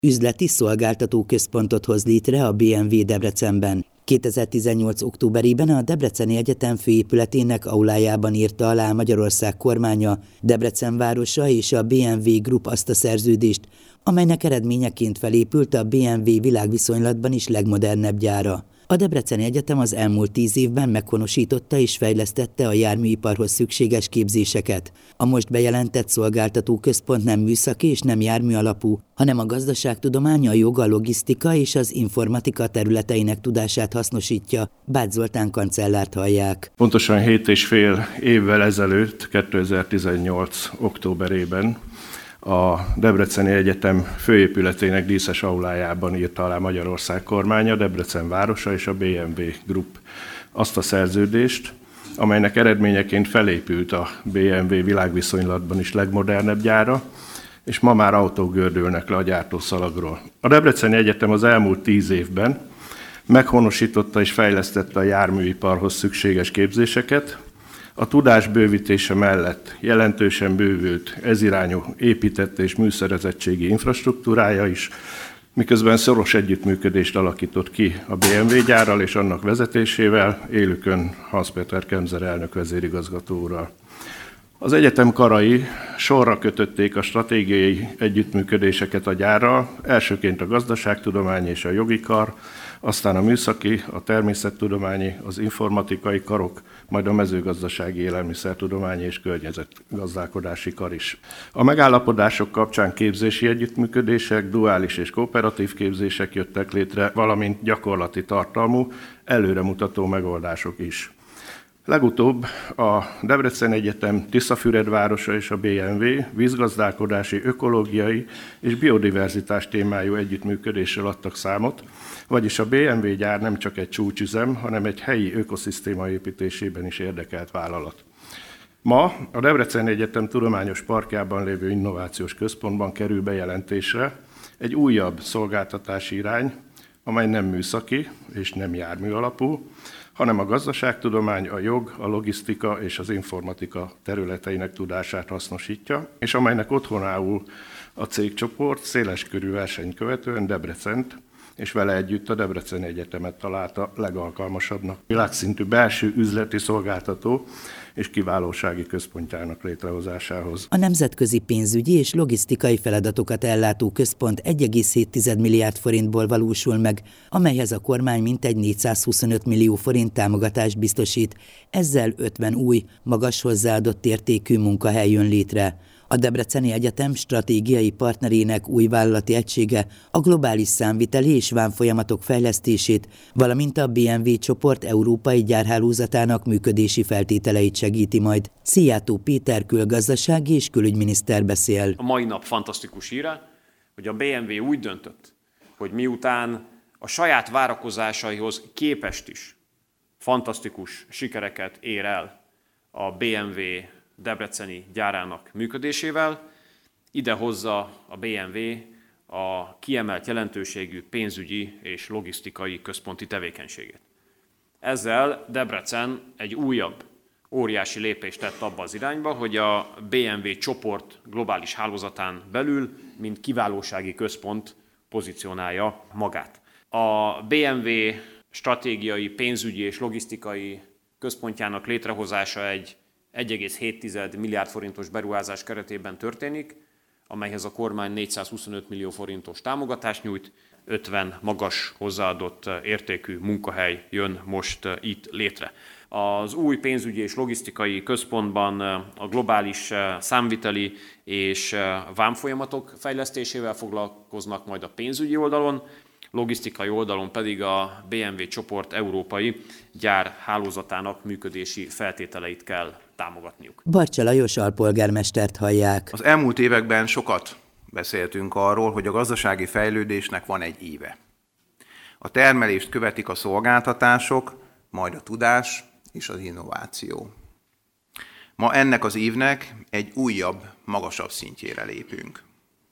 üzleti szolgáltató központot hoz létre a BMW Debrecenben. 2018. októberében a Debreceni Egyetem főépületének aulájában írta alá Magyarország kormánya, Debrecen városa és a BMW Group azt a szerződést, amelynek eredményeként felépült a BMW világviszonylatban is legmodernebb gyára. A Debreceni Egyetem az elmúlt 10 évben meghonosította és fejlesztette a járműiparhoz szükséges képzéseket. A most bejelentett szolgáltató központ nem műszaki és nem jármű alapú, hanem a gazdaságtudomány, a jog, a logisztika és az informatika területeinek tudását hasznosítja. Bács Zoltán kancellárt hallják. Pontosan 7,5 évvel ezelőtt, 2018. októberében a Debreceni Egyetem főépületének díszes aulájában írta alá Magyarország kormánya, Debrecen városa és a BMW Group azt a szerződést, amelynek eredményeként felépült a BMW világviszonylatban is legmodernebb gyára, és ma már autók gördülnek le a gyártószalagról. A Debreceni Egyetem az elmúlt 10 évben meghonosította és fejlesztette a járműiparhoz szükséges képzéseket. A tudás bővítése mellett jelentősen bővült ezirányú épített és műszerezettségi infrastruktúrája is, miközben szoros együttműködést alakított ki a BMW gyárral és annak vezetésével, élükön Hans Péter Kemzer elnök vezérigazgató úrral. Az egyetem karai sorra kötötték a stratégiai együttműködéseket a gyárral, elsőként a gazdaságtudományi és a jogi kar, aztán a műszaki, a természettudományi, az informatikai karok, majd a mezőgazdasági, élelmiszertudományi és környezetgazdálkodási kar is. A megállapodások kapcsán képzési együttműködések, duális és kooperatív képzések jöttek létre, valamint gyakorlati tartalmú, előremutató megoldások is. Legutóbb a Debrecen Egyetem Tiszafüredvárosa és a BMW vízgazdálkodási, ökológiai és biodiverzitás témájú együttműködésről adtak számot, vagyis a BMW gyár nem csak egy csúcsüzem, hanem egy helyi ökoszisztéma építésében is érdekelt vállalat. Ma a Debreceni Egyetem tudományos parkjában lévő innovációs központban kerül bejelentésre egy újabb szolgáltatási irány, amely nem műszaki és nem jármű alapú, hanem a gazdaságtudomány, a jog, a logisztika és az informatika területeinek tudását hasznosítja, és amelynek otthonául a cégcsoport széleskörű versenyt követően Debrecent és vele együtt a Debreceni Egyetemet találta legalkalmasabbnak világszintű belső üzleti szolgáltató és kiválósági központjának létrehozásához. A nemzetközi pénzügyi és logisztikai feladatokat ellátó központ 1,7 milliárd forintból valósul meg, amelyhez a kormány mintegy 425 millió forint támogatást biztosít, ezzel 50 új, magas hozzáadott értékű munkahely jön létre. A Debreceni Egyetem stratégiai partnerének új vállalati egysége a globális számviteli és vámfolyamatok fejlesztését, valamint a BMW csoport európai gyárhálózatának működési feltételeit segíti majd. Szijjártó Péter külgazdasági és külügyminiszter beszél. A mai nap fantasztikus híre, hogy a BMW úgy döntött, hogy miután a saját várakozásaihoz képest is fantasztikus sikereket ér el a BMW debreceni gyárának működésével, ide hozza a BMW a kiemelt jelentőségű pénzügyi és logisztikai központi tevékenységét. Ezzel Debrecen egy újabb óriási lépést tett abba az irányba, hogy a BMW csoport globális hálózatán belül, mint kiválósági központ pozícionálja magát. A BMW stratégiai, pénzügyi és logisztikai központjának létrehozása egy 1,7 milliárd forintos beruházás keretében történik, amelyhez a kormány 425 millió forintos támogatást nyújt, 50 magas hozzáadott értékű munkahely jön most itt létre. Az új pénzügyi és logisztikai központban a globális számviteli és vámfolyamatok fejlesztésével foglalkoznak majd a pénzügyi oldalon, logisztikai oldalon pedig a BMW csoport európai gyárhálózatának működési feltételeit kell támogatniuk. Barcsa Lajos alpolgármestert hallják. Az elmúlt években sokat beszéltünk arról, hogy a gazdasági fejlődésnek van egy íve. A termelést követik a szolgáltatások, majd a tudás és az innováció. Ma ennek az ívnek egy újabb, magasabb szintjére lépünk.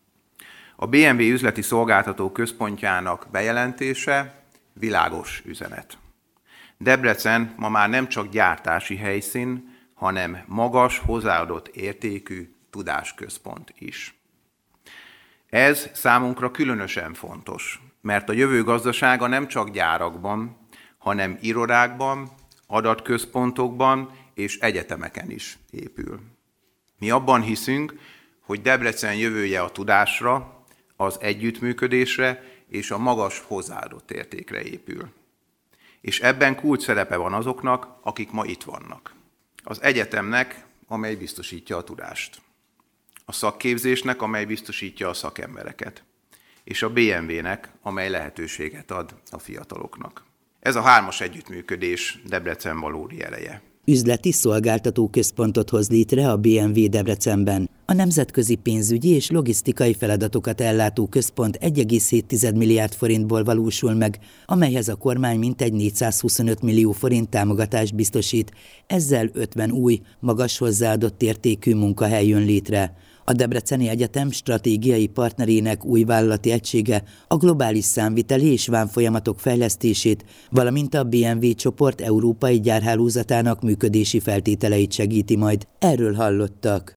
A BMW üzleti szolgáltató központjának bejelentése világos üzenet. Debrecen ma már nem csak gyártási helyszín, hanem magas, hozzáadott értékű tudásközpont is. Ez számunkra különösen fontos, mert a jövő gazdasága nem csak gyárakban, hanem irodákban, adatközpontokban és egyetemeken is épül. Mi abban hiszünk, hogy Debrecen jövője a tudásra, az együttműködésre és a magas hozzáadott értékre épül. És ebben kulcs szerepe van azoknak, akik ma itt vannak. Az egyetemnek, amely biztosítja a tudást. A szakképzésnek, amely biztosítja a szakembereket. És a BMW-nek, amely lehetőséget ad a fiataloknak. Ez a hármas együttműködés Debrecen valódi eleje. Üzleti szolgáltató központot hoz létre a BMW Debrecenben. A nemzetközi pénzügyi és logisztikai feladatokat ellátó központ 1,7 milliárd forintból valósul meg, amelyhez a kormány mintegy 425 millió forint támogatást biztosít, ezzel 50 új, magas hozzáadott értékű munkahely jön létre. A Debreceni Egyetem stratégiai partnerének új vállalati egysége a globális számviteli és vámfolyamatok fejlesztését, valamint a BMW csoport európai gyárhálózatának működési feltételeit segíti majd. Erről hallottak.